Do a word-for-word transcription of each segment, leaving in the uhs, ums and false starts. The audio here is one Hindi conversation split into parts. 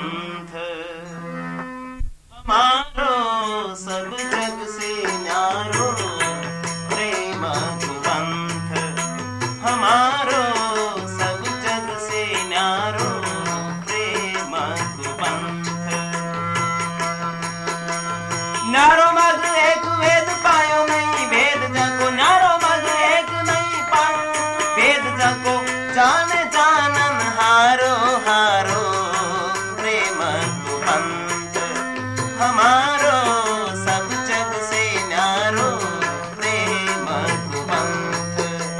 पंथ हमारो सब जग से न्यारो प्रेम पंथ हमारो सब जग से न्यारो प्रेम पंथ न्यारो मग एक वेद पायो नहीं भेद जाको न्यारो मग एक नहीं पायो भेद जाको जाने जानन हारो हारो प्रेम पंथ हमारो सब जग से न्यारो प्रेम पंथ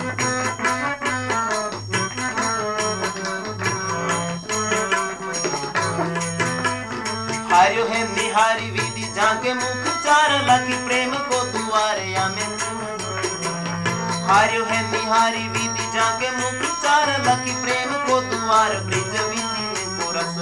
हार्यो है निहारी विधि जाके मुख चार लखी प्रेम को दुआरे आमे हार्यो है निहारी विधि जाके मुख चार लखी प्रेम को दुआर ब्रिज विधि को रस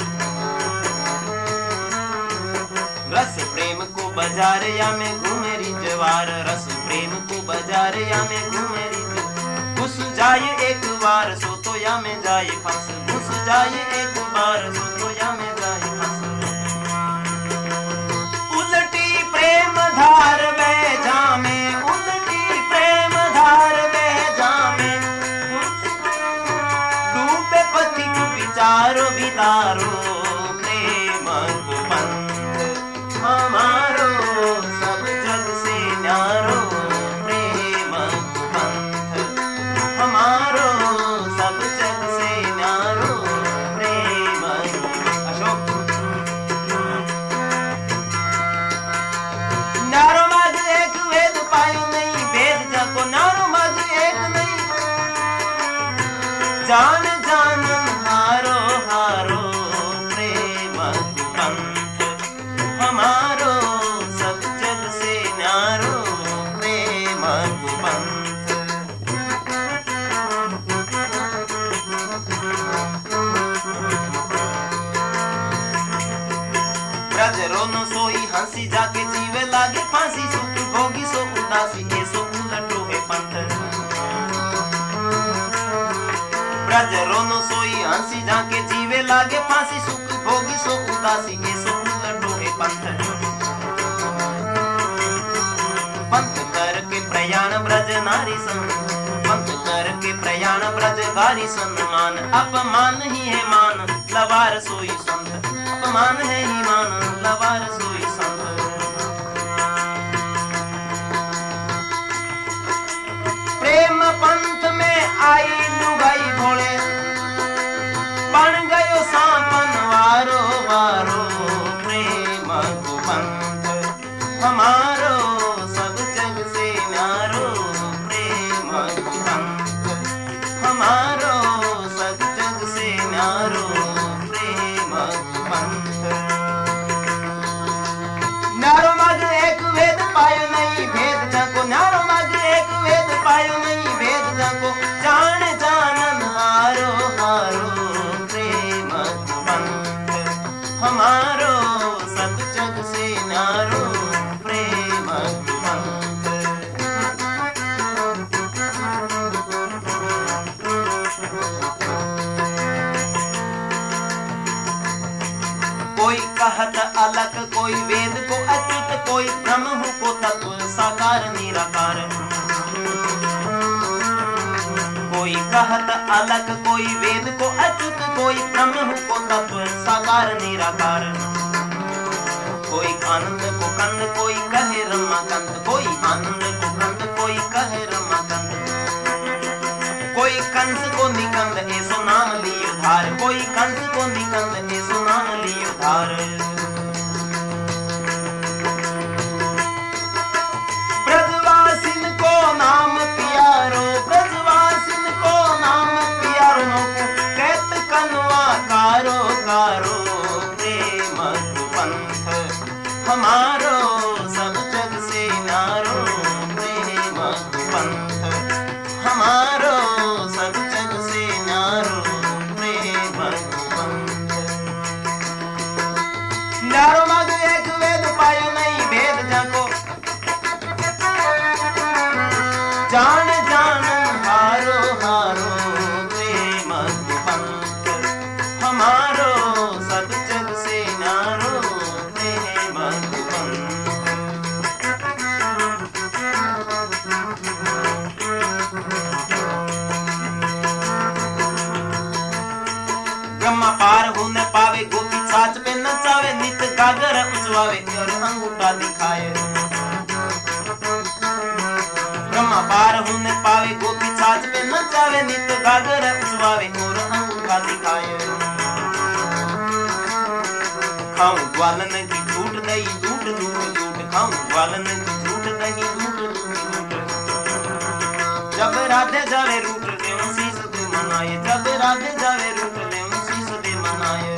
रस प्रेम को बाजार या में घूमेरी जवार रस प्रेम को बाजार या में घूमेरी घुस जाए एक बार सो तो या में जाए फंस घुस जाए एक बार सो तो या में जाए फंस उल्टी प्रेम धार बह जामे उल्टी प्रेम धार बह जामे डूबे पथिक विचारो वितारो प्रेम को पंथ हमारो सब जग से न्यारो प्रेम को पंथ हमारो सब जग से न्यारो प्रेम अशोक न्यारो मग एक वेद पायो नहीं भेद जाको न्यारो मग एक नहीं जान जानन हारो हारो प्रेम पंथ हमारो सब जग से न्यारो प्रेम पंथ ब्रज रोनो सोई हंसी जाके जीवे लागे फांसी सुख भोगी सो उदासी ये सो उलटो है पंथ ब्रज रोनो सोई हंसी जाके जीवे लागे फांसी सुख भोगी सो उदासी ये सो उलटो है पंथ पंथ करके प्रयाण ब्रज नारी सन पंथ करके प्रयाण ब्रज गारी सम्मान अपमान ही है मान लवार सोई संत अपमान है ही मान लवार सोई संत प्रेम पंथ में आई लुगाई भोले बन गयो सांपन वारो वारो प्रेम को पंथ हमारो सब जग से न्यारो प्रेम को पंथ हमारो सब जग से न्यारो प्रेम को पंथ न्यारो मग एक वेद पायो नहीं भेद जाको न्यारो मग एक वेद पायो नहीं भेद जाको जान जानन हारो हारो प्रेम पंथ हमारो सब जग से न्यारो प्रेम पंथ कोई कहत अलग कोई वेद को अच्युत कोई ब्रह्म को तत्व साकार निराकार कोई कहत अलग कोई वेद को अच्युत कोई ब्रह्म को तत्व साकार निराकार कोई आनंद को कंद कोई कहे रमाकांत कोई आनंद को कंद कोई कहे रमाकांत कोई कंस को निकंद ऐसो नाम लियो धार कोई कंस को निकंद ऐसो नाम लियो धार ब्रजवासिन को नाम पियारो ब्रजवासिन को नाम पियारो नको कैत कनवा कारो कारो प्रेम को पंथ हमारो सब जग से न्यारो प्रेम को पंथ हमारो सब जग से न्यारो प्रेम को पंथ खाऊं ग्वालन की झूठ दही झूठ झूठ झूठ खाऊं ग्वालन की झूठ दही झूठ झूठ झूठ। जब राधे जावे रूठ दे शीस दे मनाए जब राधे जावे रूठ दे शीस दे मनाए।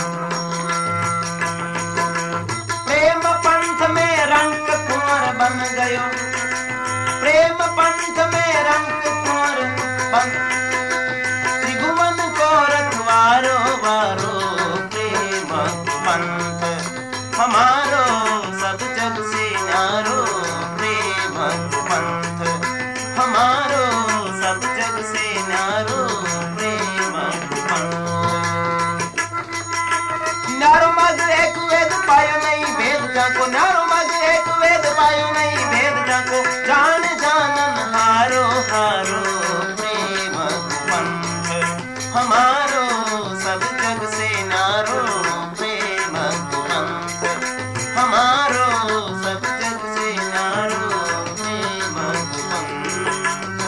प्रेम पंथ में रंग कुंवर बन गयो प्रेम पंथ में रंग कुंवर बन त्रिभुवन को रखवारो वारो प्रेम पंथ हमारो सब जग से न्यारो प्रेम पंथ हमारो सब जग से न्यारो प्रेम पंथ। न्यारो मग एक वेद पायो नहीं भेद जाको न्यारो मग एक वेद पायो नहीं भेद जाको जान जानन हारो हारो प्रेम पंथ हमारो सब जग से न्यारो प्रेम पंथ हमारो सब जग से न्यारो प्रेम पंथ।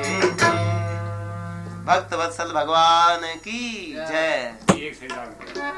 भक्त वत्सल भगवान की जय।